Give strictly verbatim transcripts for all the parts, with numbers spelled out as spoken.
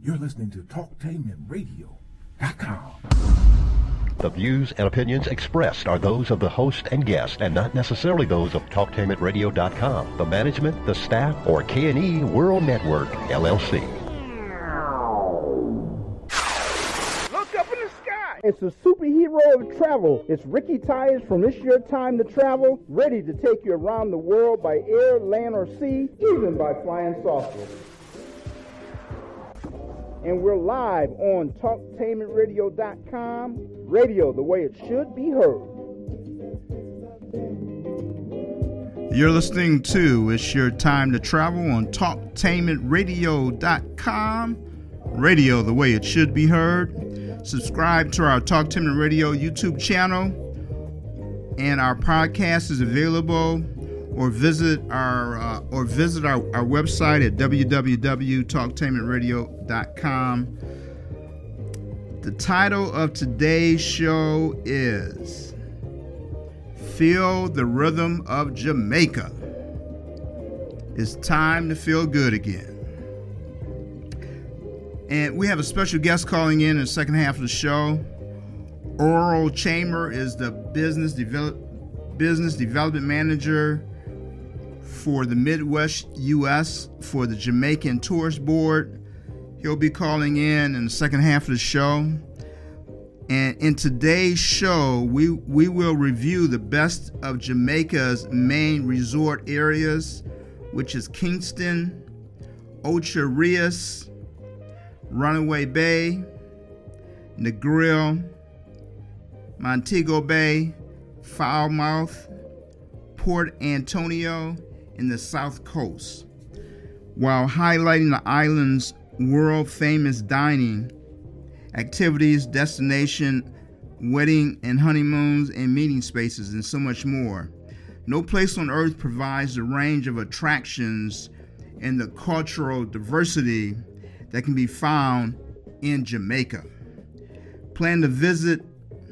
You're listening to Talktainment Radio dot com. The views and opinions expressed are those of the host and guest and not necessarily those of Talktainment Radio dot com, the management, the staff, or K and E World Network, L L C. Look up in the sky. It's a superhero of travel. It's Ricky Tires from It's Your Time to Travel, ready to take you around the world by air, land, or sea, even by flying saucers. And we're live on Talktainment Radio dot com, radio the way it should be heard. You're listening to It's Your Time to Travel on Talktainment Radio dot com, radio the way it should be heard. Subscribe to our Talktainment Radio YouTube channel, and our podcast is available. Or visit our uh, or visit our, our website at w w w dot talktainment radio dot com. The title of today's show is Feel the Rhythm of Jamaica. It's time to feel good again. And we have a special guest calling in in the second half of the show. Earl Chamber is the business develop business development manager for the Midwest U S for the Jamaican Tourist Board. He'll be calling in in the second half of the show. And in today's show, we, we will review the best of Jamaica's main resort areas, which is Kingston, Ocho Rios, Runaway Bay, Negril, Montego Bay, Falmouth, Port Antonio, in the South Coast, while highlighting the island's world-famous dining, activities, destination, wedding and honeymoons, and meeting spaces, and so much more. No place on earth provides the range of attractions and the cultural diversity that can be found in Jamaica. Plan to visit,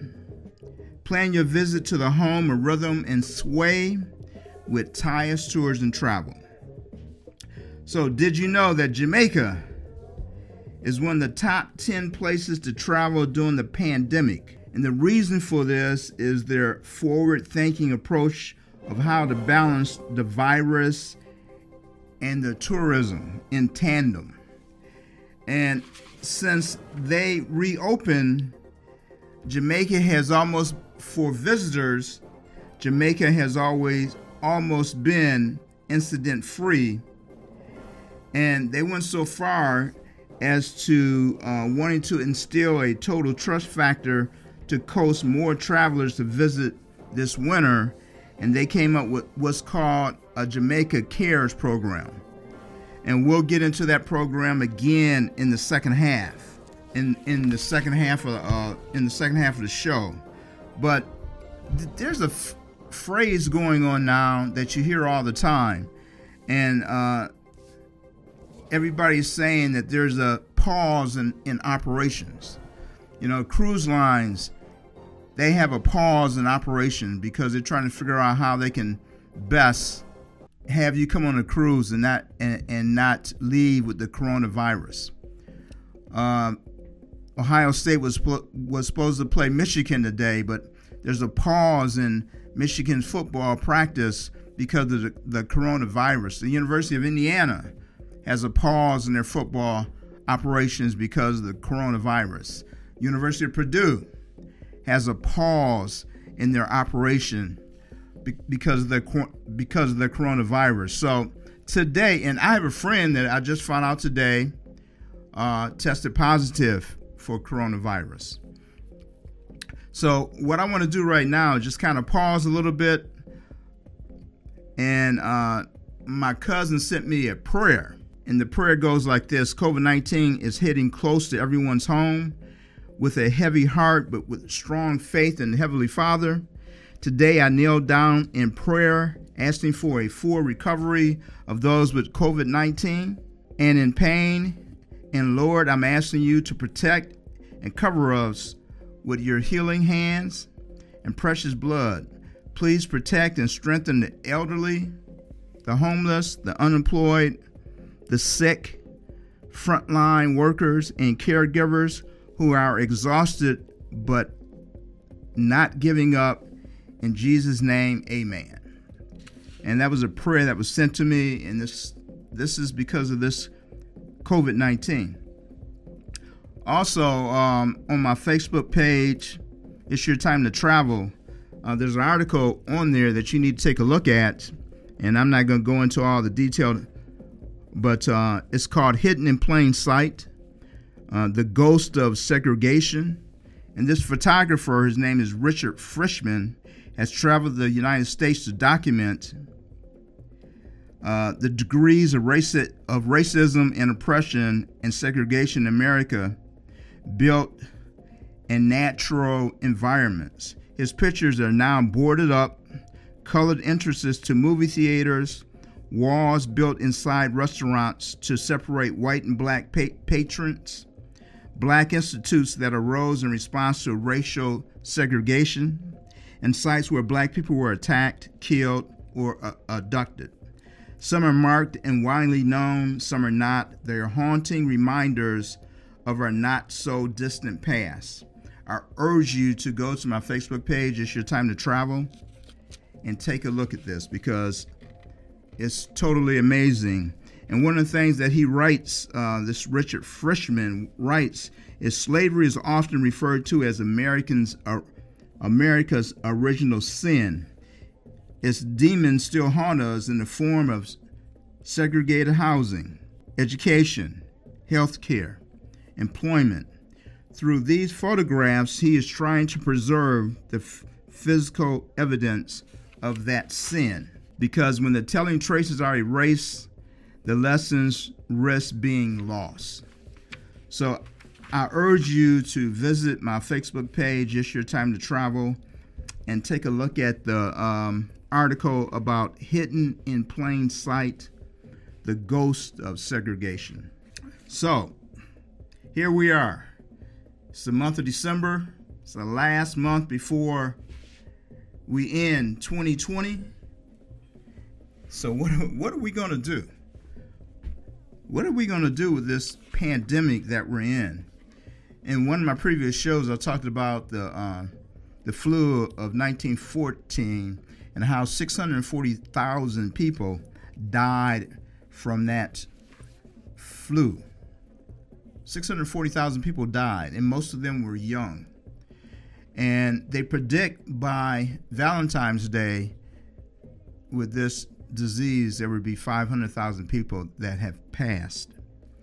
plan your visit to the home of rhythm and sway with Tyus Tours and Travel. So, did you know that Jamaica is one of the top ten places to travel during the pandemic? And the reason for this is their forward-thinking approach of how to balance the virus and the tourism in tandem. And since they reopened, Jamaica has almost, for visitors, Jamaica has always almost been incident free, and they went so far as to uh, wanting to instill a total trust factor to coax more travelers to visit this winter, and they came up with what's called a Jamaica Cares program, and we'll get into that program again in the second half, in in the second half of uh, in the second half of the show. But th- there's a f- phrase going on now that you hear all the time, and uh, everybody's saying that there's a pause in, in operations. You know, cruise lines, they have a pause in operation because they're trying to figure out how they can best have you come on a cruise and not and, and not leave with the coronavirus. Uh, Ohio State was was supposed to play Michigan today, but there's a pause in Michigan's football practice because of the, the coronavirus. The University of Indiana has a pause in their football operations because of the coronavirus. University of Purdue has a pause in their operation be, because of the because of the coronavirus. So today, and I have a friend that I just found out today uh, tested positive for coronavirus. So what I want to do right now is just kind of pause a little bit. And uh, my cousin sent me a prayer. And the prayer goes like this: COVID nineteen is hitting close to everyone's home. With a heavy heart, but with strong faith in the Heavenly Father, today I kneel down in prayer, asking for a full recovery of those with COVID nineteen and in pain. And Lord, I'm asking you to protect and cover us with your healing hands and precious blood. Please protect and strengthen the elderly, the homeless, the unemployed, the sick, frontline workers and caregivers who are exhausted but not giving up. In Jesus' name, amen. And that was a prayer that was sent to me, and this this is because of this covid nineteen. Also, um, on my Facebook page, It's Your Time to Travel, uh, there's an article on there that you need to take a look at, and I'm not going to go into all the detail, but uh, it's called Hidden in Plain Sight, uh, The Ghost of Segregation. And this photographer, his name is Richard Frischman, has traveled the United States to document uh, the degrees of, raci- of racism and oppression and segregation in America built in natural environments. His pictures are now boarded up, colored entrances to movie theaters, walls built inside restaurants to separate white and black pa- patrons, black institutes that arose in response to racial segregation, and sites where black people were attacked, killed, or uh, abducted. Some are marked and widely known, some are not. They are haunting reminders of our not-so-distant past. I urge you to go to my Facebook page, It's Your Time to Travel, and take a look at this because it's totally amazing. And one of the things that he writes, uh, this Richard Frischman writes, is slavery is often referred to as Americans, uh, America's original sin. Its demons still haunt us in the form of segregated housing, education, health care, employment. Through these photographs, he is trying to preserve the f- physical evidence of that sin. Because when the telling traces are erased, the lessons risk being lost. So I urge you to visit my Facebook page, It's Your Time to Travel, and take a look at the um, article about Hidden in Plain Sight, The Ghost of Segregation. So here we are. It's the month of December. It's the last month before we end twenty twenty. So what, what are we going to do? What are we going to do with this pandemic that we're in? In one of my previous shows, I talked about the uh, the flu of nineteen fourteen and how six hundred forty thousand people died from that flu. six hundred forty thousand people died, and most of them were young. And they predict by Valentine's Day, with this disease, there would be five hundred thousand people that have passed.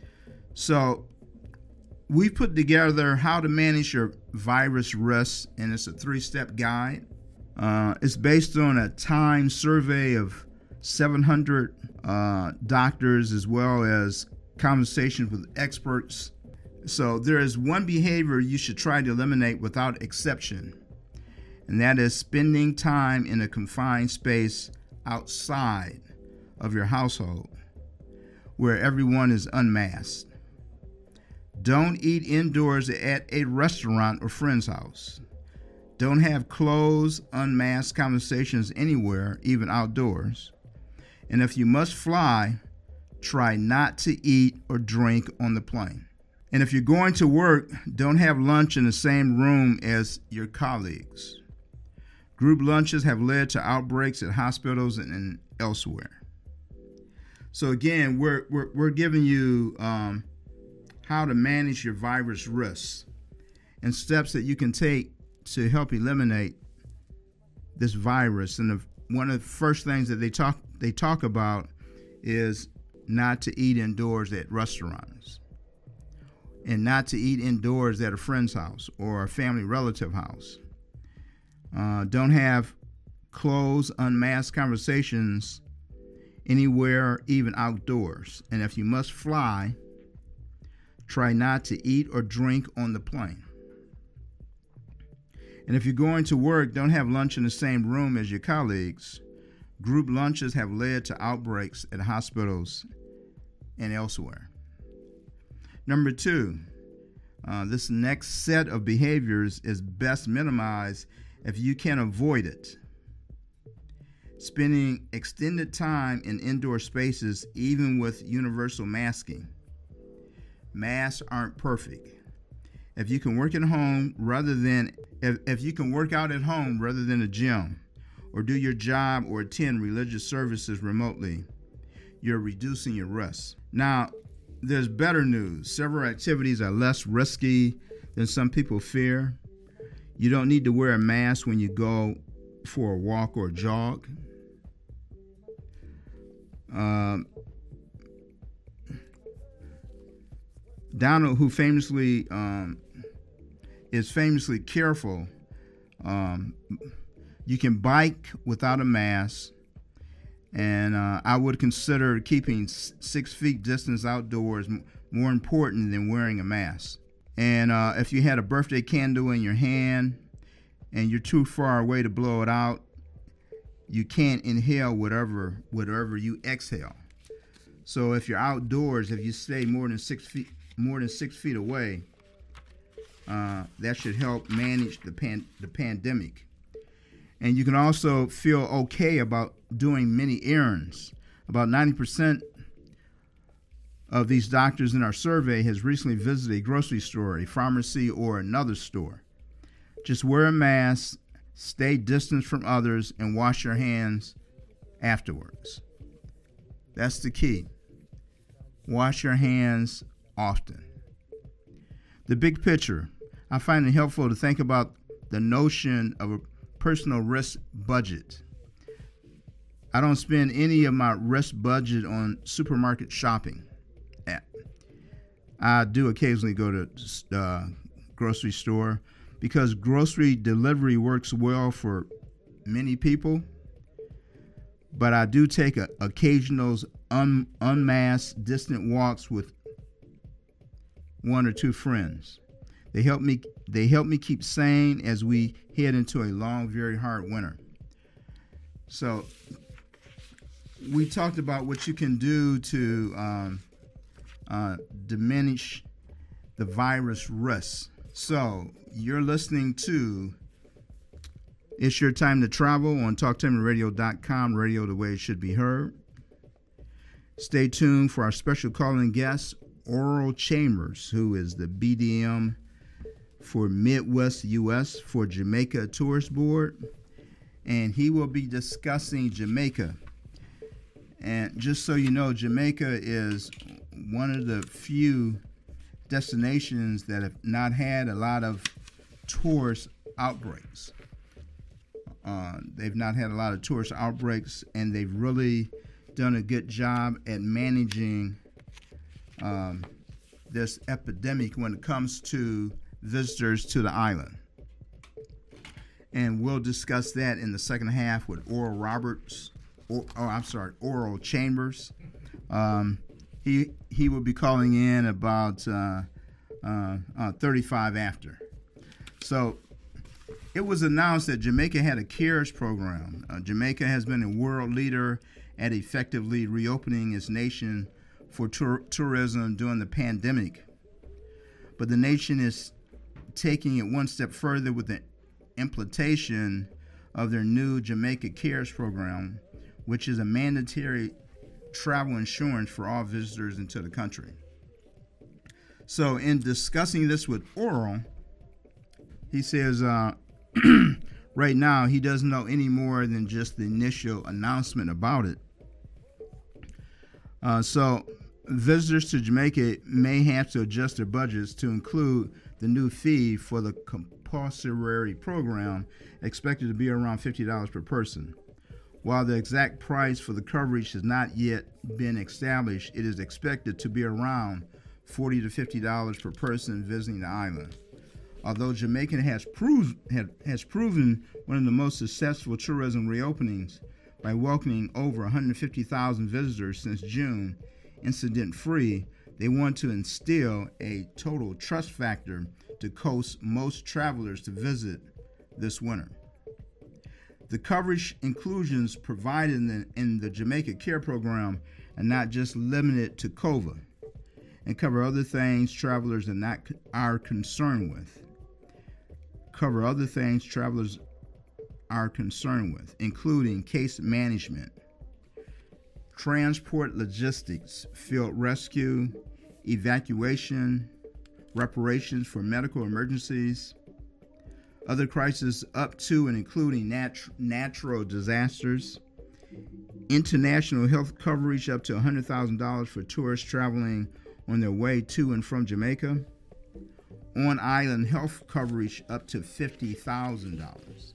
So we put together how to manage your virus risk, and it's a three-step guide. Uh, it's based on a Time survey of seven hundred uh, doctors as well as conversations with experts. So there is one behavior you should try to eliminate without exception, and that is spending time in a confined space outside of your household where everyone is unmasked. Don't eat indoors at a restaurant or friend's house. Don't have closed, unmasked conversations anywhere, even outdoors. And if you must fly, try not to eat or drink on the plane. And if you're going to work, don't have lunch in the same room as your colleagues. Group lunches have led to outbreaks at hospitals and, and elsewhere. So again, we're we're, we're giving you um, how to manage your virus risks and steps that you can take to help eliminate this virus. And the, one of the first things that they talk they talk about is not to eat indoors at restaurants, and not to eat indoors at a friend's house or a family relative house. Uh, don't have closed, unmasked conversations anywhere, even outdoors. And if you must fly, try not to eat or drink on the plane. And if you're going to work, don't have lunch in the same room as your colleagues. Group lunches have led to outbreaks at hospitals and elsewhere. Number two, uh, this next set of behaviors is best minimized if you can avoid it. Spending extended time in indoor spaces, even with universal masking. masks aren't perfect. If you can work at home rather than if, if you can work out at home rather than a gym, or do your job or attend religious services remotely, you're reducing your risk. Now, there's better news. Several activities are less risky than some people fear. You don't need to wear a mask when you go for a walk or a jog. Um, Donald, who famously um, is famously careful, um, you can bike without a mask, and uh, I would consider keeping six feet distance outdoors m- more important than wearing a mask. And uh, if you had a birthday candle in your hand and you're too far away to blow it out, you can't inhale whatever whatever you exhale. So if you're outdoors, if you stay more than six feet more than six feet away, uh, that should help manage the pan, the pandemic. And you can also feel okay about doing many errands. About ninety percent of these doctors in our survey has recently visited a grocery store, a pharmacy, or another store. Just wear a mask, stay distant from others, and wash your hands afterwards. That's the key. Wash your hands often. The big picture. I find it helpful to think about the notion of a personal risk budget. I don't spend any of my risk budget on supermarket shopping. I do occasionally go to uh, grocery store because grocery delivery works well for many people, but I do take a, occasional un, unmasked distant walks with one or two friends. They help me they help me keep sane as we head into a long, very hard winter. So we talked about what you can do to um, uh, diminish the virus risk. So you're listening to It's Your Time to Travel on talk tainment radio dot com, radio the way it should be heard. Stay tuned for our special calling guest, Oral Chambers, who is the B D M for Midwest U S for Jamaica Tourist Board, and he will be discussing Jamaica. And just so you know, Jamaica is one of the few destinations that have not had a lot of tourist outbreaks. Uh, they've not had a lot of tourist outbreaks, and they've really done a good job at managing um, this epidemic when it comes to visitors to the island. And we'll discuss that in the second half with Oral Roberts, or, oh, I'm sorry, Oral Chambers. Um, he he will be calling in about uh, uh, uh, thirty-five after. So it was announced that Jamaica had a CARES program. Uh, Jamaica has been a world leader at effectively reopening its nation for tur- tourism during the pandemic. But the nation is taking it one step further with the implementation of their new Jamaica CARES program, which is a mandatory travel insurance for all visitors into the country. So in discussing this with Oral, he says uh, right now he doesn't know any more than just the initial announcement about it. Uh, so visitors to Jamaica may have to adjust their budgets to include the new fee for the compulsory program, expected to be around fifty dollars per person. While the exact price for the coverage has not yet been established, it is expected to be around forty to fifty dollars per person visiting the island. Although Jamaica has, proved, has proven one of the most successful tourism reopenings by welcoming over one hundred fifty thousand visitors since June, incident-free, they want to instill a total trust factor to coax most travelers to visit this winter. The coverage inclusions provided in the, in the Jamaica Care Program are not just limited to COVID and cover other things travelers are not are concerned with. Cover other things travelers are concerned with, including case management, transport logistics, field rescue, evacuation, reparations for medical emergencies, other crises up to and including nat- natural disasters, international health coverage up to one hundred thousand dollars for tourists traveling on their way to and from Jamaica, on-island health coverage up to fifty thousand dollars.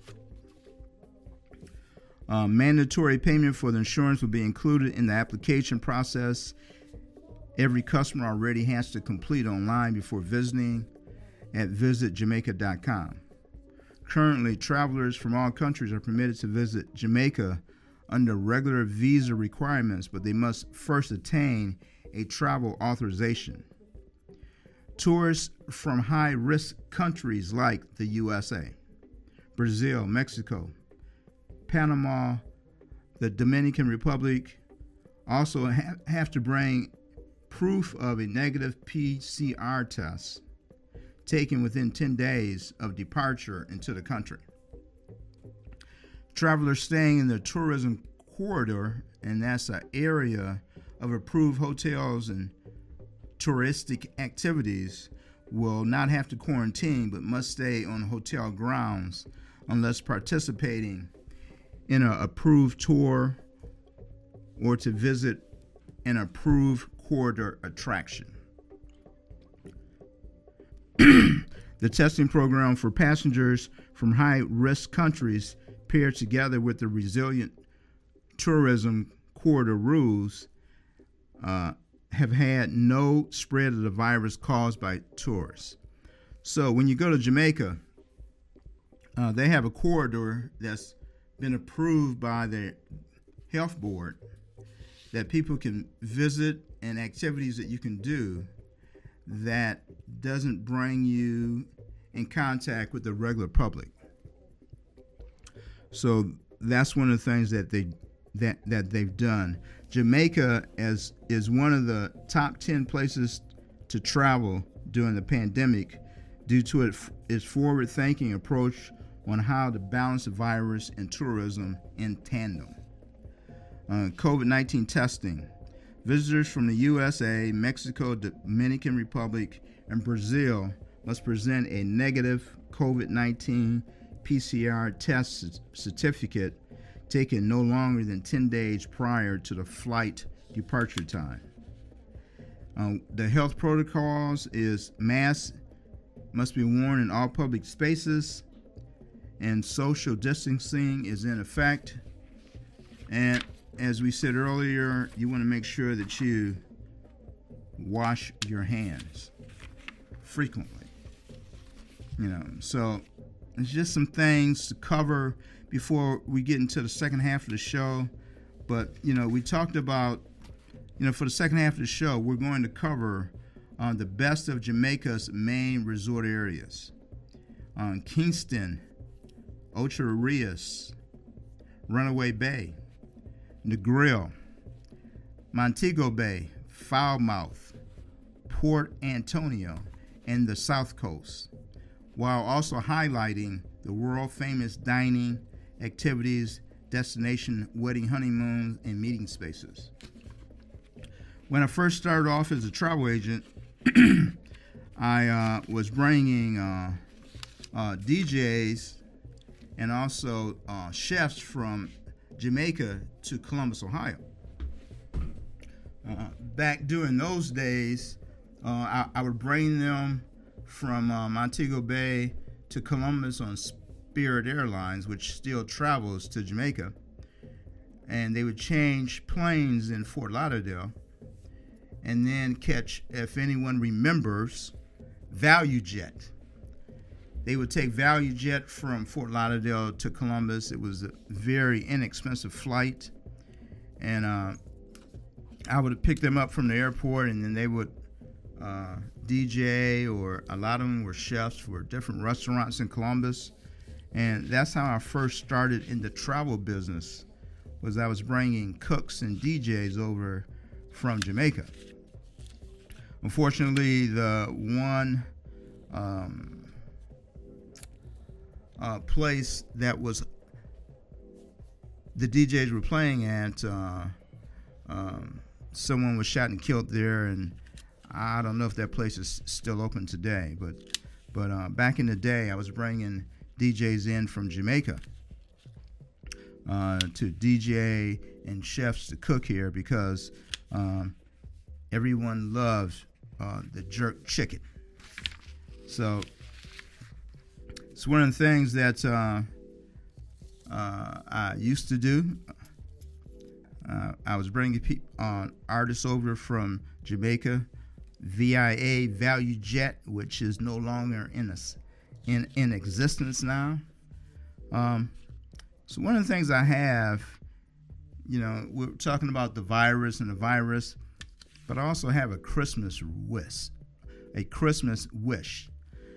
Uh, mandatory payment for the insurance will be included in the application process. Every customer already has to complete online before visiting at visit jamaica dot com. Currently, travelers from all countries are permitted to visit Jamaica under regular visa requirements, but they must first attain a travel authorization. Tourists from high-risk countries like the U S A, Brazil, Mexico, Panama, the Dominican Republic also ha- have to bring proof of a negative P C R test taken within ten days of departure into the country. Travelers staying in the tourism corridor, and that's an area of approved hotels and touristic activities, will not have to quarantine but must stay on hotel grounds unless participating in an approved tour or to visit an approved corridor attraction. The testing program for passengers from high-risk countries paired together with the resilient tourism corridor rules uh, have had no spread of the virus caused by tourists. So when you go to Jamaica, uh, they have a corridor that's been approved by the health board that people can visit and activities that you can do that doesn't bring you in contact with the regular public. So that's one of the things that they that that they've done. Jamaica as is one of the top ten places to travel during the pandemic due to it, its forward-thinking approach on how to balance the virus and tourism in tandem. Uh, COVID nineteen testing. Visitors from the U S A, Mexico, Dominican Republic, and Brazil must present a negative COVID nineteen P C R test certificate taken no longer than ten days prior to the flight departure time. Uh, the health protocols is masks must be worn in all public spaces, and social distancing is in effect. And as we said earlier, you want to make sure that you wash your hands frequently. You know, so it's just some things to cover before we get into the second half of the show. But, you know, we talked about, you know, for the second half of the show, we're going to cover uh, the best of Jamaica's main resort areas. Um, Kingston, Ocho Rios, Runaway Bay, Negril, Montego Bay, Falmouth, Port Antonio, and the South Coast, while also highlighting the world-famous dining, activities, destination, wedding, honeymoons, and meeting spaces. When I first started off as a travel agent, I uh, was bringing uh, uh, D Js and also uh, chefs from Jamaica to Columbus, Ohio. Uh, back during those days, uh, I, I would bring them from uh, Montego Bay to Columbus on Spirit Airlines, which still travels to Jamaica. And they would change planes in Fort Lauderdale and then catch, if anyone remembers, Value Jet. They would take Value Jet from Fort Lauderdale to Columbus. It was a very inexpensive flight. And uh, I would pick them up from the airport, and then they would uh, D J, or a lot of them were chefs for different restaurants in Columbus. And that's how I first started in the travel business, was I was bringing cooks and D Js over from Jamaica. Unfortunately, the one um, uh, place that was the D Js were playing at, uh, um, someone was shot and killed there, and I don't know if that place is still open today, but but uh, back in the day, I was bringing D Js in from Jamaica uh, to D J and chefs to cook here because um, everyone loves uh, the jerk chicken. So it's one of the things that uh, uh, I used to do. Uh, I was bringing pe- uh, artists over from Jamaica, V I A Value Jet, which is no longer in us in in existence now. Um, so one of the things I have, you know, we're talking about the virus and the virus, but I also have a Christmas wish, a Christmas wish.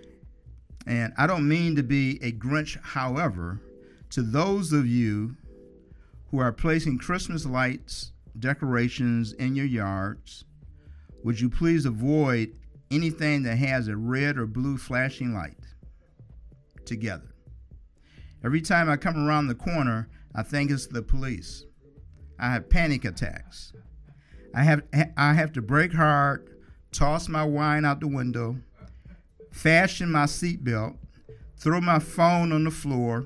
And I don't mean to be a Grinch, however, to those of you who are placing Christmas lights, decorations in your yards, would you please avoid anything that has a red or blue flashing light together? Every time I come around the corner, I think it's the police. I have panic attacks. I have I have to brake hard, toss my wine out the window, fasten my seatbelt, throw my phone on the floor,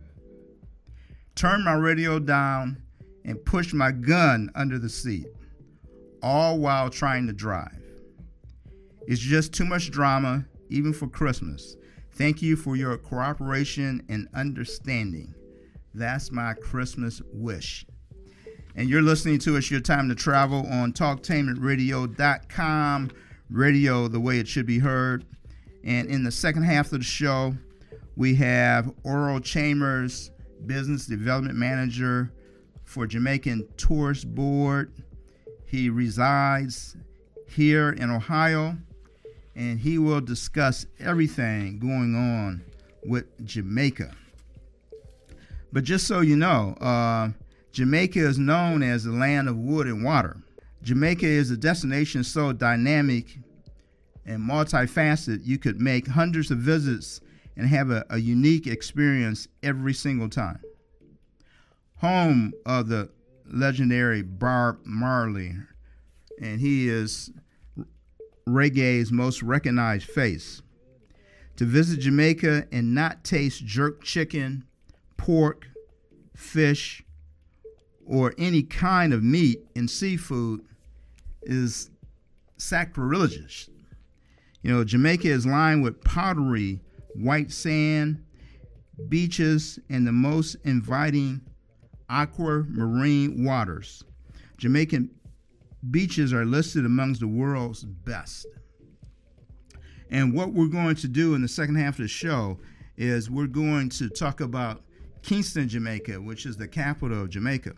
turn my radio down, and push my gun under the seat, all while trying to drive. It's just too much drama, even for Christmas. Thank you for your cooperation and understanding. That's my Christmas wish. And you're listening to It's Your Time to Travel on talktainment radio dot com, radio the way it should be heard. And in the second half of the show, we have Oral Chambers, Business Development Manager for Jamaican Tourist Board. He resides here in Ohio, and he will discuss everything going on with Jamaica. But just so you know, uh, Jamaica is known as the land of wood and water. Jamaica is a destination so dynamic and multifaceted, you could make hundreds of visits and have a, a unique experience every single time. Home of the legendary Bob Marley, and he is reggae's most recognized face. To visit Jamaica and not taste jerk chicken, pork, fish, or any kind of meat and seafood is sacrilegious. You know, Jamaica is lined with powdery white sand, beaches, and the most inviting aquamarine waters. Jamaican beaches are listed amongst the world's best. And what we're going to do in the second half of the show is we're going to talk about Kingston, Jamaica, which is the capital of Jamaica.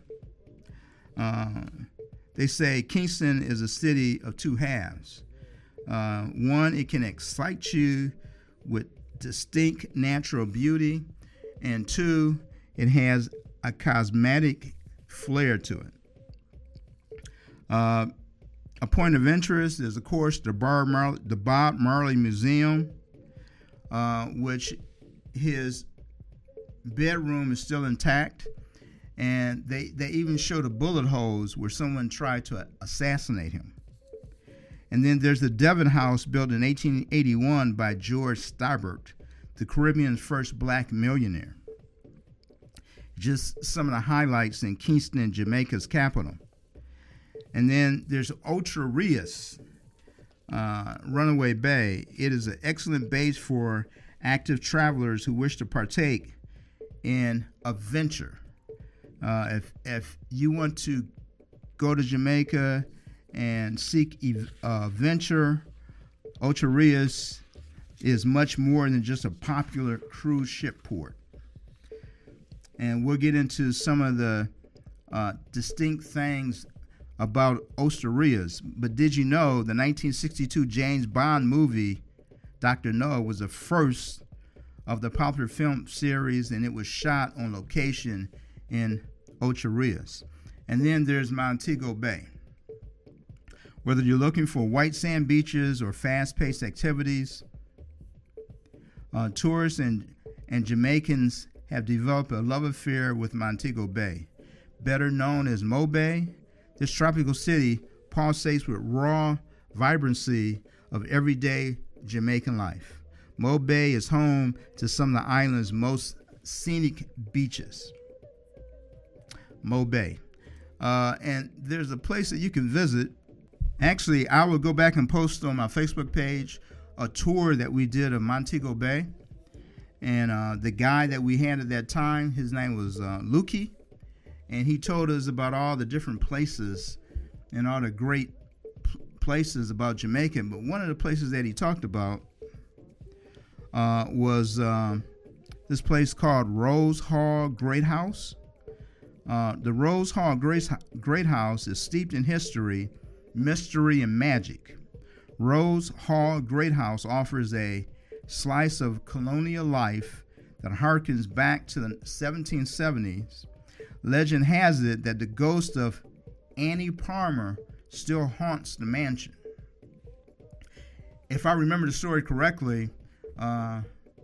Uh, they say Kingston is a city of two halves. Uh, one, it can excite you with distinct natural beauty, and two, it has a cosmetic flair to it. Uh, a point of interest is, of course, the Bob Marley, the Bob Marley Museum, uh, which his bedroom is still intact, and they, they even showed the bullet holes where someone tried to assassinate him. And then there's the Devon House, built in eighteen eighty-one by George Starbert, the Caribbean's first black millionaire. Just some of the highlights in Kingston, Jamaica's capital. And then there's Ocho Rios, uh, Runaway Bay. It is an excellent base for active travelers who wish to partake in adventure. Uh, if if you want to go to Jamaica and seek uh, adventure, Ocho Rios is much more than just a popular cruise ship port. And we'll get into some of the uh, distinct things about Ocho Rios. But did you know the nineteen sixty-two James Bond movie, Doctor No, was the first of the popular film series, and it was shot on location in Ocho Rios. And then there's Montego Bay. Whether you're looking for white sand beaches or fast-paced activities, uh, tourists and, and Jamaicans have developed a love affair with Montego Bay. Better known as Mo Bay, this tropical city pulsates with raw vibrancy of everyday Jamaican life. Mo Bay is home to some of the island's most scenic beaches. Mo Bay. Uh, and there's a place that you can visit. Actually, I will go back and post on my Facebook page a tour that we did of Montego Bay. And uh, the guy that we had at that time, his name was uh, Lukey. And he told us about all the different places and all the great p- places about Jamaica. But one of the places that he talked about uh, was uh, this place called Rose Hall Great House. Uh, the Rose Hall Great, Great House is steeped in history, mystery, and magic. Rose Hall Great House offers a slice of colonial life that harkens back to the seventeen seventies. Legend has it that the ghost of Annie Palmer still haunts the mansion. If I remember the story correctly, uh,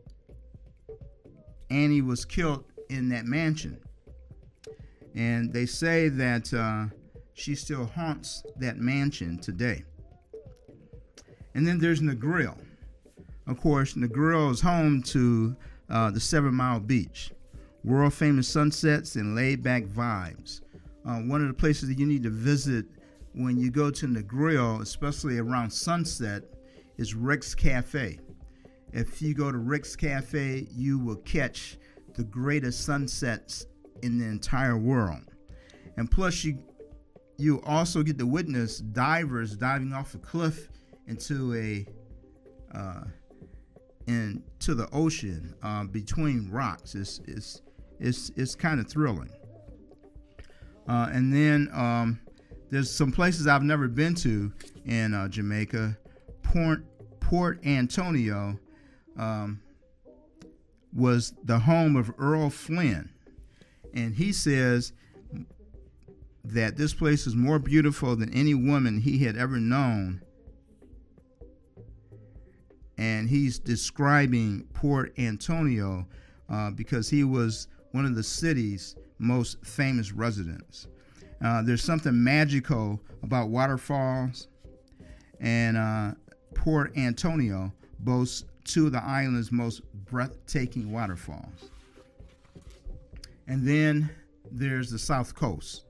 Annie was killed in that mansion. And they say that uh, she still haunts that mansion today. And then there's Negril. Of course, Negril is home to uh, the Seven Mile Beach. World famous sunsets and laid back vibes. Uh, one of the places that you need to visit when you go to Negril, especially around sunset, is Rick's Cafe. If you go to Rick's Cafe, you will catch the greatest sunsets in the entire world. And plus, you you also get to witness divers diving off a cliff into a uh, into the ocean uh, between rocks. It's it's it's it's kind of thrilling. Uh, and then um, there's some places I've never been to in uh, Jamaica. Port Port Antonio um, was the home of Earl Flynn. And he says that this place is more beautiful than any woman he had ever known. And he's describing Port Antonio uh, because he was one of the city's most famous residents. Uh, there's something magical about waterfalls. And uh, Port Antonio boasts two of the island's most breathtaking waterfalls. And then there's the South Coast.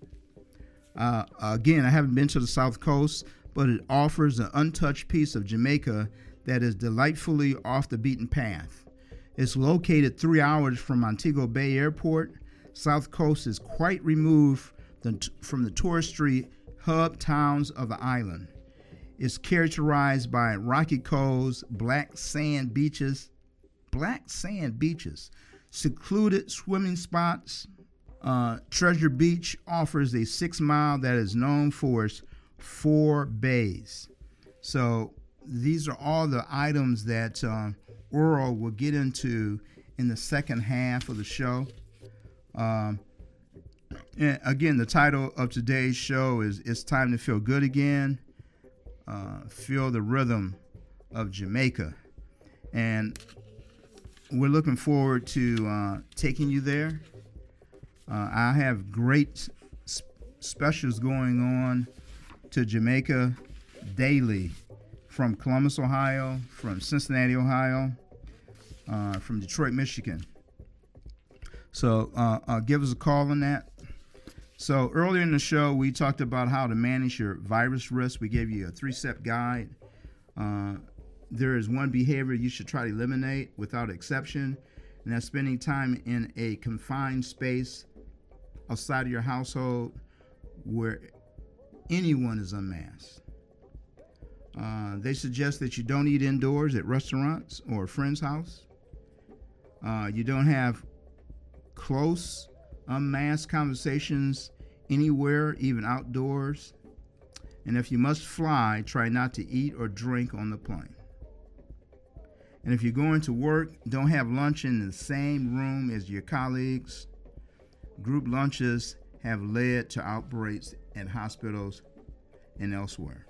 Uh, again, I haven't been to the South Coast, but it offers an untouched piece of Jamaica that is delightfully off the beaten path. It's located three hours from Montego Bay Airport. South Coast is quite removed from the touristy hub towns of the island. It's characterized by rocky coves, black sand beaches, black sand beaches, secluded swimming spots. Uh, Treasure Beach offers a six mile that is known for its four bays. So these are all the items that uh, Earl will get into in the second half of the show. Um, and again, the title of today's show is It's Time to Feel Good Again. Uh, feel the rhythm of Jamaica. And we're looking forward to uh, taking you there. Uh, I have great sp- specials going on to Jamaica daily from Columbus, Ohio, from Cincinnati, Ohio, uh, from Detroit, Michigan. So uh, uh, give us a call on that. So earlier in the show, we talked about how to manage your virus risk. We gave you a three-step guide. Uh, there is one behavior you should try to eliminate without exception, and that's spending time in a confined space outside of your household where anyone is unmasked. Uh, they suggest that you don't eat indoors at restaurants or a friend's house. Uh, you don't have close, unmasked conversations anywhere, even outdoors. And if you must fly, try not to eat or drink on the plane. And if you're going to work, don't have lunch in the same room as your colleagues. Group lunches have led to outbreaks at hospitals and elsewhere.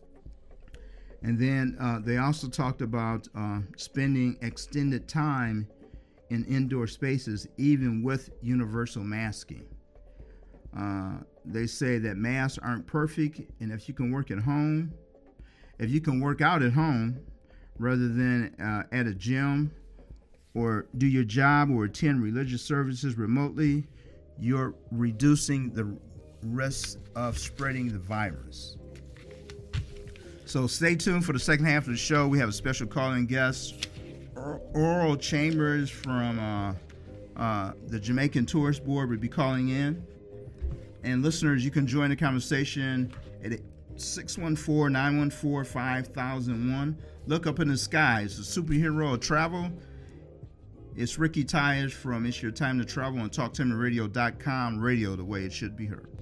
And then uh, they also talked about uh, spending extended time in indoor spaces, even with universal masking. Uh, they say that masks aren't perfect, and if you can work at home, If you can work out at home rather than uh, at a gym, or do your job or attend religious services remotely, you're reducing the risk of spreading the virus. So stay tuned for the second half of the show. We have a special calling guest, Oral Chambers from uh, uh, the Jamaican Tourist Board will be calling in. And listeners, you can join the conversation at six one four, nine one four, five thousand one. Look up in the skies, the superhero of travel. It's Ricky Tyers from It's Your Time to Travel on talk tainment radio dot com. Radio the way it should be heard.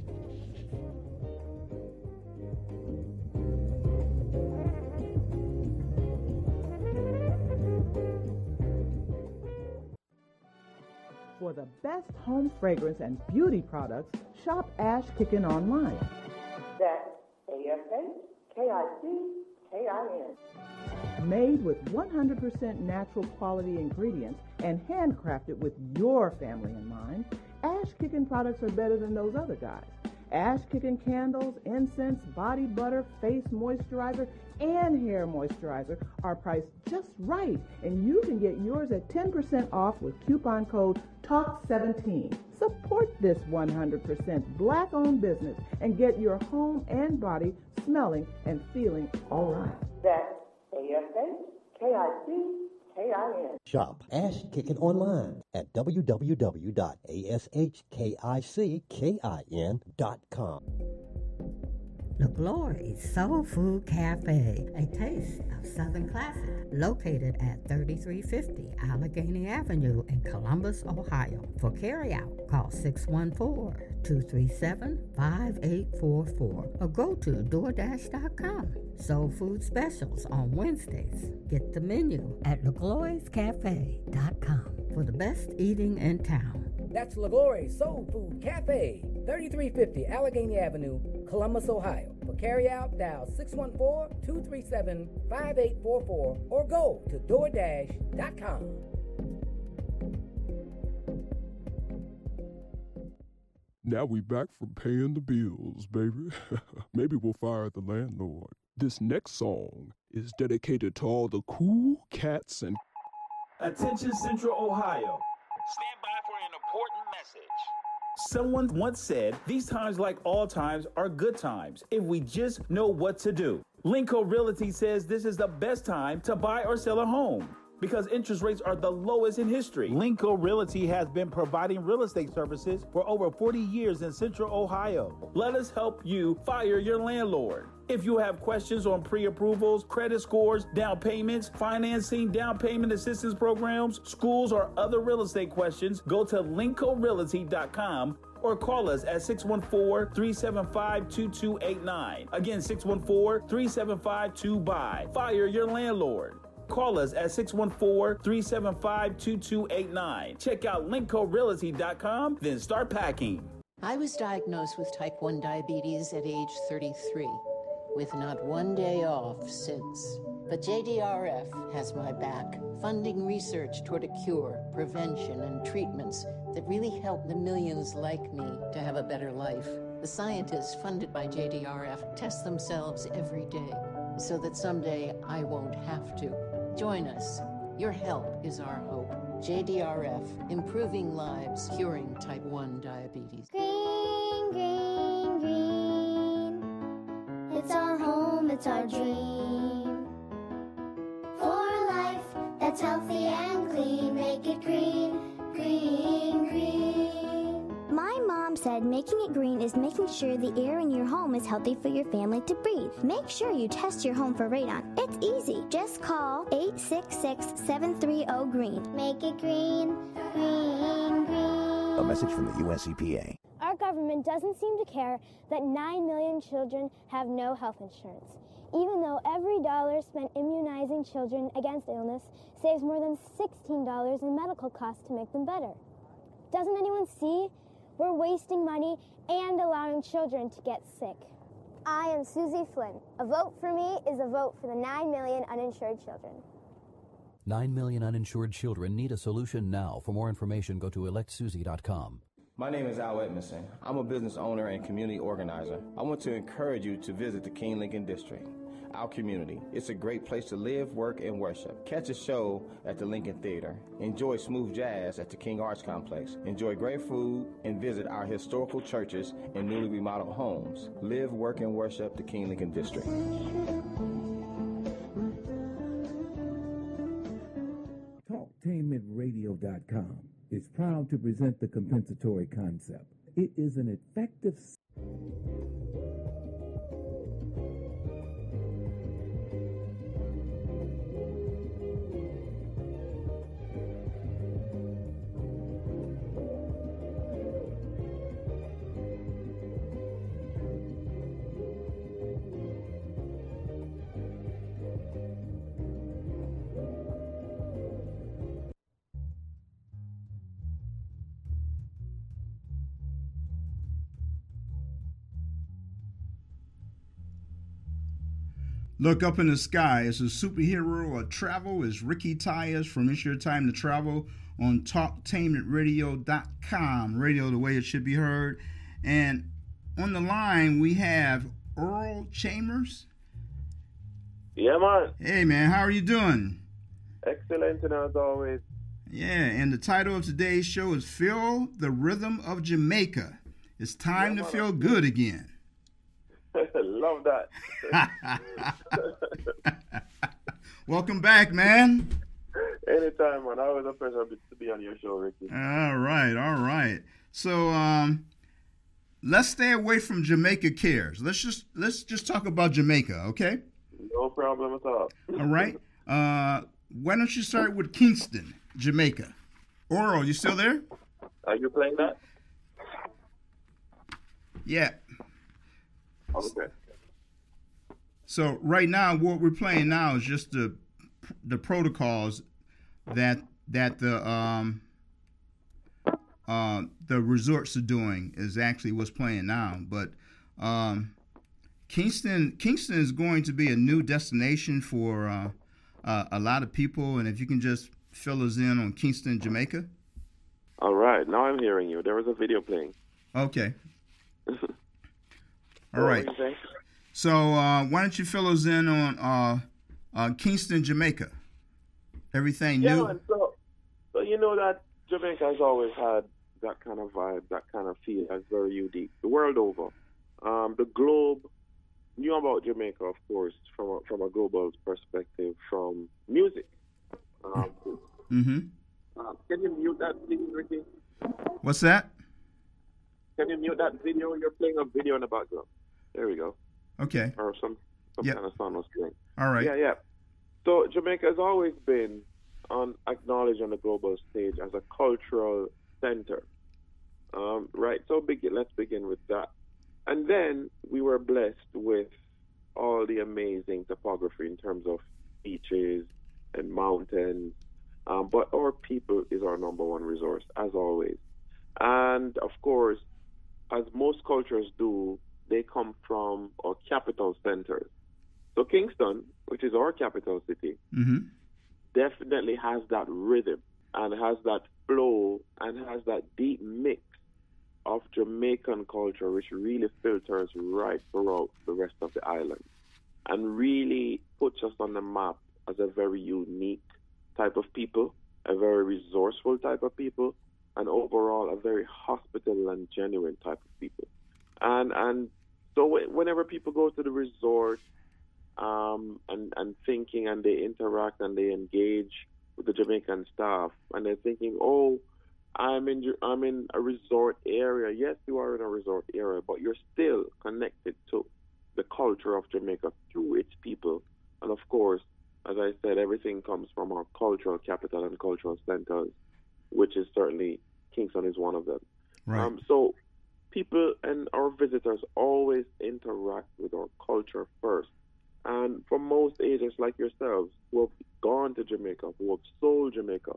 For the best home fragrance and beauty products, shop Ash Kickin online. That's A S H K I C K I N. Made with one hundred percent natural quality ingredients and handcrafted with your family in mind, Ash Kickin products are better than those other guys. Ash Kickin candles, incense, body butter, face moisturizer, and hair moisturizer are priced just right, and you can get yours at ten percent off with coupon code talk seventeen. Support this one hundred percent black-owned business and get your home and body smelling and feeling all right. That's A S H K I C K I N. Shop Ash Kickin online at w w w dot a s h k i c k i n dot com. Le Glory Soul Food Cafe, a taste of Southern classic, located at thirty-three fifty Allegheny Avenue in Columbus, Ohio. For carryout, call six one four, two three seven, five eight four four or go to DoorDash dot com. Soul food specials on Wednesdays. Get the menu at le glory's cafe dot com for the best eating in town. That's Le Glory Soul Food Cafe, thirty-three fifty Allegheny Avenue, Columbus, Ohio. For carryout, dial six one four, two three seven, five eight four four or go to DoorDash dot com. Now we back from paying the bills, baby. Maybe we'll fire the landlord. This next song is dedicated to all the cool cats and... Attention Central Ohio. Stand by for an important message. Someone once said, these times like all times are good times if we just know what to do. Linco Realty says this is the best time to buy or sell a home because interest rates are the lowest in history. Linco Realty has been providing real estate services for over forty years in Central Ohio. Let us help you fire your landlord. If you have questions on pre-approvals, credit scores, down payments, financing, down payment assistance programs, schools, or other real estate questions, go to linco realty dot com or call us at six one four, three seven five, two two eight nine. Again, six one four, three seven five, two B U Y. Fire your landlord. Call us at six one four, three seven five, two two eight nine. Check out linco realty dot com, then start packing. I was diagnosed with type one diabetes at age thirty-three, with not one day off since. But J D R F has my back, funding research toward a cure, prevention, and treatments that really help the millions like me to have a better life. The scientists funded by J D R F test themselves every day so that someday I won't have to. Join us. Your help is our hope. J D R F, improving lives, curing type one diabetes. Green, green, green. It's our home, it's our dream. For a life that's healthy and clean, make it green, green, green. My mom said making it green is making sure the air in your home is healthy for your family to breathe. Make sure you test your home for radon. It's easy. Just call eight six six, seven three zero, GREEN. Make it green, green, green. A message from the U S E P A. Our government doesn't seem to care that nine million children have no health insurance, even though every dollar spent immunizing children against illness saves more than sixteen dollars in medical costs to make them better. Doesn't anyone see? We're wasting money and allowing children to get sick. I am Susie Flynn. A vote for me is a vote for the nine million uninsured children. nine million uninsured children need a solution now. For more information, go to elect susie dot com. My name is Al Edmondson. I'm a business owner and community organizer. I want to encourage you to visit the King Lincoln District. our community. It's a great place to live, work, and worship. Catch a show at the Lincoln Theater. Enjoy smooth jazz at the King Arts Complex. Enjoy great food and visit our historical churches and newly remodeled homes. Live, work, and worship the King Lincoln District. Talktainment Radio dot com is proud to present the compensatory concept. It is an effective Look up in the sky. It's a superhero of travel. It's Ricky Tyers from It's Your Time to Travel on Talktainment Radio dot com. Radio the way it should be heard. And on the line, we have Earl Chambers. Yeah, man. Hey, man. How are you doing? Excellent, and as always. Yeah, and the title of today's show is Feel the Rhythm of Jamaica. It's time yeah, to feel good again. Love that. Welcome back, man. Anytime, man. Always a pleasure to be on your show, Ricky. All right, all right. So, um, let's stay away from Jamaica Cares. Let's just let's just talk about Jamaica, okay? No problem at all. All right. Uh, why don't you start with Kingston, Jamaica? Oro, you still there? Are you playing that? Yeah. Okay. So right now, what we're playing now is just the the protocols that that the um uh the resorts are doing is actually what's playing now. But um, Kingston Kingston is going to be a new destination for uh, uh, a lot of people, and if you can just fill us in on Kingston, Jamaica. All right, now I'm hearing you. There was a video playing. Okay. All right. So uh, why don't you fill us in on uh, uh, Kingston, Jamaica? Everything yeah, new? Man, so, so you know that Jamaica has always had that kind of vibe, that kind of feel that's very unique. The world over. Um, the globe knew about Jamaica, of course, from a, from a global perspective, from music. Um, mm-hmm. Uh, can you mute that, please, Ricky? What's that? Can you mute that video? You're playing a video in the background. There we go. Okay. Or some, some yep. kind of sound was playing. All right. Yeah, yeah. So Jamaica has always been on, acknowledged on the global stage as a cultural center. Um, right, so begin, let's begin with that. And then we were blessed with all the amazing topography in terms of beaches and mountains. Um, but our people is our number one resource, as always. And, of course, as most cultures do, they come from our capital centers. So Kingston, which is our capital city, mm-hmm. definitely has that rhythm and has that flow and has that deep mix of Jamaican culture, which really filters right throughout the rest of the island and really puts us on the map as a very unique type of people, a very resourceful type of people, and overall a very hospitable and genuine type of people. And and so whenever people go to the resort um, and, and thinking and they interact and they engage with the Jamaican staff and they're thinking, oh, I'm in I'm in a resort area. Yes, you are in a resort area, but you're still connected to the culture of Jamaica through its people. And of course, as I said, everything comes from our cultural capital and cultural centers, which is certainly Kingston is one of them. Right. Um, so people and our visitors always interact with our culture first. And for most agents like yourselves who have gone to Jamaica, who have sold Jamaica,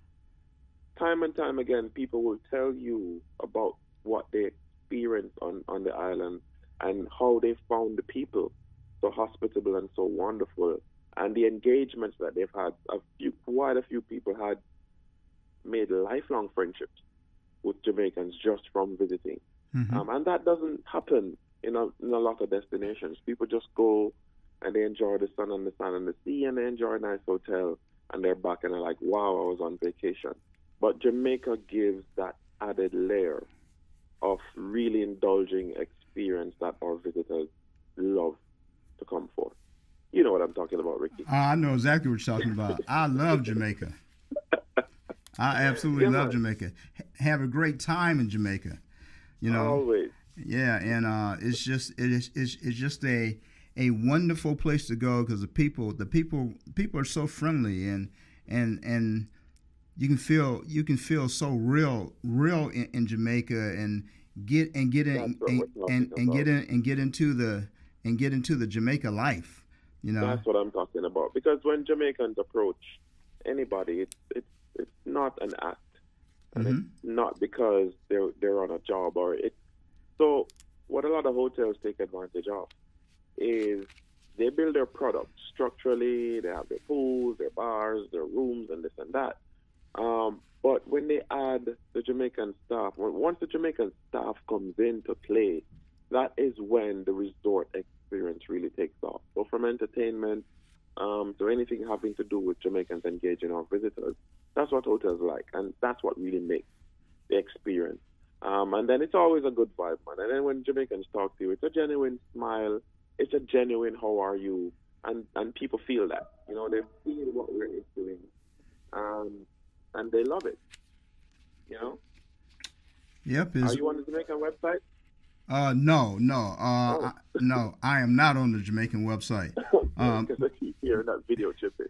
time and time again, people will tell you about what they experienced on, on the island and how they found the people so hospitable and so wonderful, and the engagements that they've had. A few, quite a few people had made lifelong friendships with Jamaicans just from visiting. Mm-hmm. Um, and that doesn't happen in a, in a lot of destinations. People just go and they enjoy the sun and the sand and the sea, and they enjoy a nice hotel, and they're back and they're like, wow, I was on vacation. But Jamaica gives that added layer of really indulging experience that our visitors love to come for. You know what I'm talking about, Ricky. Uh, I know exactly what you're talking about. I love Jamaica. I absolutely yeah, love man. Jamaica. H- have a great time in Jamaica. You know, always. Yeah, and uh, it's just it is it's, it's just a a wonderful place to go because the people the people people are so friendly and and and you can feel you can feel so real real in, in Jamaica and get and get in and, and, and get in and get into the and get into the Jamaica life. You know, that's what I'm talking about. Because when Jamaicans approach anybody, it's it's it's not an act, and mm-hmm. it's not because they're they're on a job or it. So what a lot of hotels take advantage of is they build their product structurally. They have their pools, their bars, their rooms, and this and that. Um, but when they add the Jamaican staff, once the Jamaican staff comes into play, that is when the resort experience really takes off. So from entertainment um, to anything having to do with Jamaicans engaging our visitors, that's what hotels like, and that's what really makes the experience. Um, and then it's always a good vibe, man. And then when Jamaicans talk to you, it's a genuine smile. It's a genuine how are you? And and people feel that. You know, they feel what we're doing. Um, and they love it. You know? Yep. Are you on the Jamaican website? Uh, no, no. Uh, oh. I, no, I am not on the Jamaican website. Um, because I keep hearing that video chipping.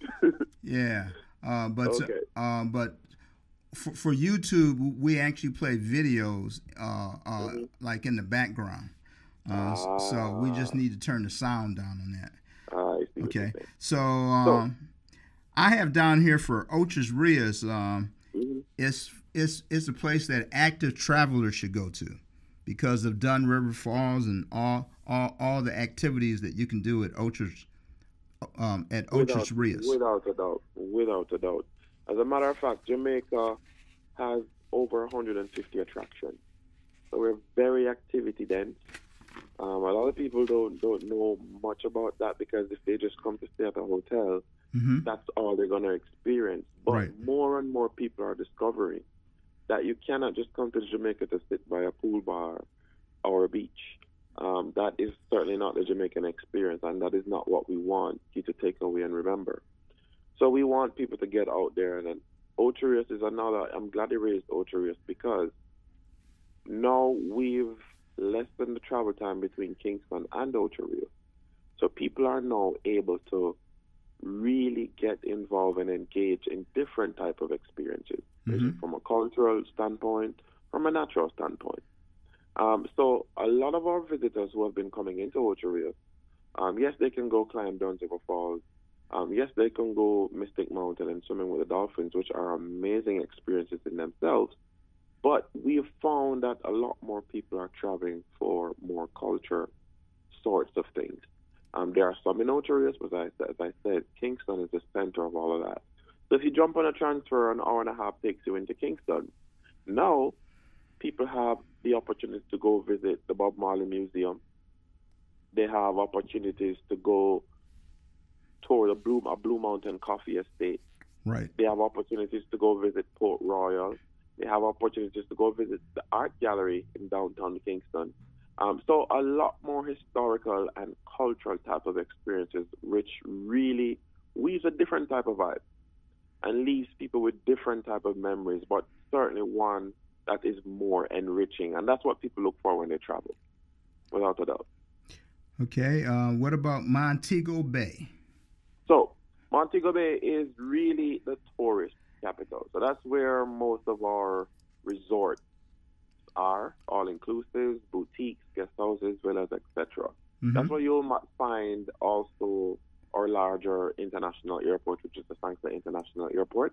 yeah. Uh, but, okay. uh, but for, for YouTube, we actually play videos, uh, uh, mm-hmm. like in the background. Uh, ah. So we just need to turn the sound down on that. I see okay. So, um, so, I have down here for Ochos Rios. Um, mm-hmm. It's it's it's a place that active travelers should go to because of Dunn River Falls and all all, all the activities that you can do at Ochos um, at Ochos Rios. Without a doubt, without a doubt. As a matter of fact, Jamaica has over one hundred fifty attractions, so we're very activity dense. Um, a lot of people don't don't know much about that because if they just come to stay at a hotel, mm-hmm. that's all they're going to experience. But right. more and more people are discovering that you cannot just come to Jamaica to sit by a pool bar or a beach. Um, that is certainly not the Jamaican experience, and that is not what we want you to take away and remember. So we want people to get out there, and then Ochos Rios is another. I'm glad they raised Ochos Rios because now we've lessened the travel time between Kingston and Ochos Rios. So people are now able to really get involved and engage in different type of experiences, mm-hmm. from a cultural standpoint, from a natural standpoint. Um, so a lot of our visitors who have been coming into Ochos Rios, um, yes, they can go climb Duns River Falls. Um, yes, they can go Mystic Mountain and swimming with the dolphins, which are amazing experiences in themselves. But we have found that a lot more people are traveling for more culture sorts of things. Um, there are some in Ochos Rios, but as I, as I said, Kingston is the center of all of that. So if you jump on a transfer, an hour and a half takes you into Kingston. Now, people have the opportunity to go visit the Bob Marley Museum. They have opportunities to go tour the Blue, a Blue Mountain Coffee Estate. Right. They have opportunities to go visit Port Royal. They have opportunities to go visit the art gallery in downtown Kingston. Um, so a lot more historical and cultural type of experiences, which really weaves a different type of vibe and leaves people with different type of memories, but certainly one that is more enriching. And that's what people look for when they travel, without a doubt. Okay. Uh, what about Montego Bay? So Montego Bay is really the tourist capital. So that's where most of our resorts are, all-inclusives, boutiques, guest houses, villas, et cetera. Mm-hmm. That's where you'll find also our larger international airport, which is the Saint Clair International Airport.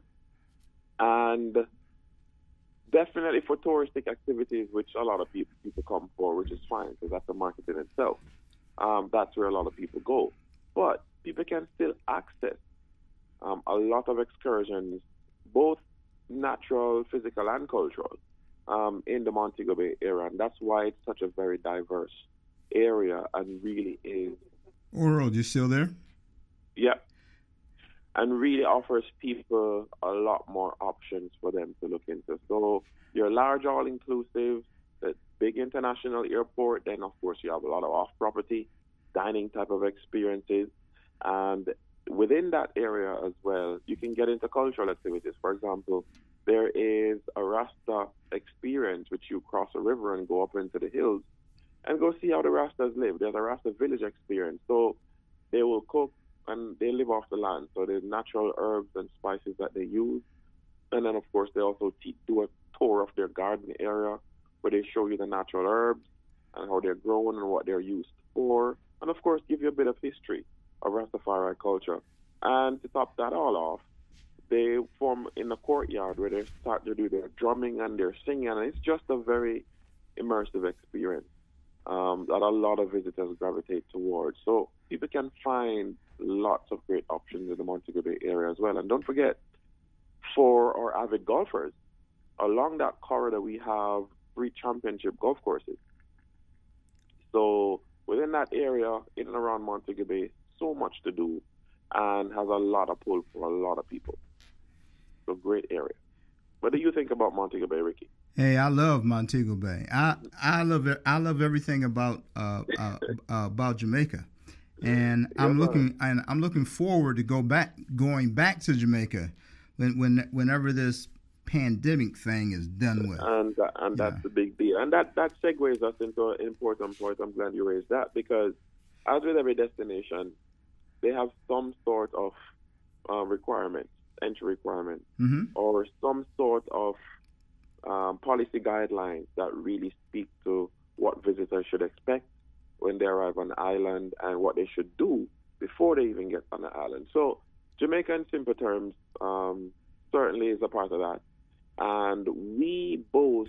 And definitely for touristic activities, which a lot of people, people come for, which is fine, because that's a market in itself. Um, that's where a lot of people go. But people can still access um, a lot of excursions, both natural, physical, and cultural, um, in the Montego Bay area. And that's why it's such a very diverse area and really is Oral, you still there? Yeah. And really offers people a lot more options for them to look into. So your large all-inclusive, the big international airport, then of course you have a lot of off-property dining type of experiences. And within that area as well, you can get into cultural activities. For example, there is a Rasta experience, which you cross a river and go up into the hills and go see how the Rastas live. There's a Rasta village experience. So they will cook and they live off the land. So there's natural herbs and spices that they use. And then, of course, they also te- do a tour of their garden area where they show you the natural herbs and how they're grown and what they're used for. And, of course, give you a bit of history of Rastafari culture. And to top that all off, they form in the courtyard where they start to do their drumming and their singing. And it's just a very immersive experience um, that a lot of visitors gravitate towards. So people can find lots of great options in the Montego Bay area as well. And don't forget, for our avid golfers, along that corridor we have three championship golf courses. So within that area, in and around Montego Bay, so much to do and has a lot of pull for a lot of people. So great area. What do you think about Montego Bay, Ricky? Hey, I love Montego Bay. I I love it. I love everything about uh, uh, uh, about Jamaica, and I'm looking and I'm looking forward to go back going back to Jamaica when when whenever this pandemic thing is done with. And uh, and that's yeah. the big deal. And that that segues us into an important point. I'm glad you raised that, because as with every destination, they have some sort of uh, requirement, entry requirement, mm-hmm. or some sort of um, policy guidelines that really speak to what visitors should expect when they arrive on the island and what they should do before they even get on the island. So Jamaica, in simple terms, um, certainly is a part of that. And we boast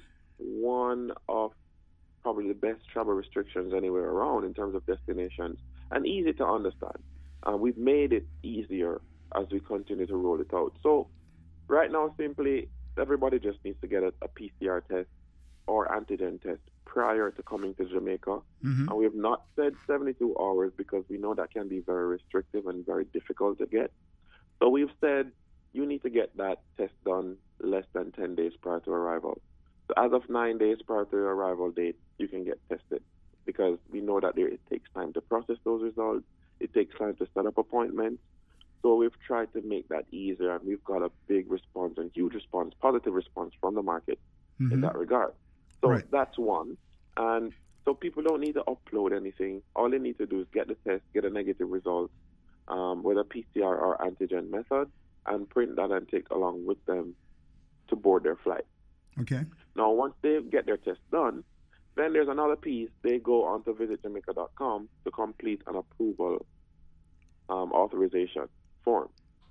one of probably the best travel restrictions anywhere around in terms of destinations, and easy to understand. Uh, we've made it easier as we continue to roll it out. So right now, simply, everybody just needs to get a, a P C R test or antigen test prior to coming to Jamaica. Mm-hmm. And we have not said seventy-two hours because we know that can be very restrictive and very difficult to get. So we've said you need to get that test done less than ten days prior to arrival. So as of nine days prior to your arrival date, you can get tested, because we know that there, it takes time to process those results. It takes time to set up appointments. So we've tried to make that easier, and we've got a big response and huge response, positive response from the market mm-hmm. in that regard. So right. that's one. And so people don't need to upload anything. All they need to do is get the test, get a negative result um, with a P C R or antigen method, and print that and take along with them to board their flight. Okay. Now, once they get their test done, then there's another piece. They go on to visit jamaica dot com to complete an approval um, authorization form.